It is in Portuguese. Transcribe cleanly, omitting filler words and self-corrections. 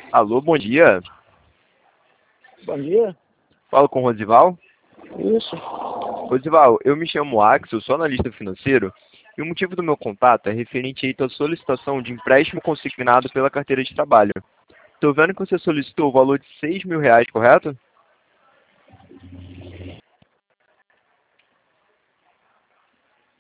Alô, bom dia. Bom dia. Falo com o Rosival. Isso. Rosival, eu me chamo Axel, sou analista financeiro, e o motivo do meu contato é referente aí à tua solicitação de empréstimo consignado pela carteira de trabalho. Estou vendo que você solicitou o valor de R$ 6.000, correto?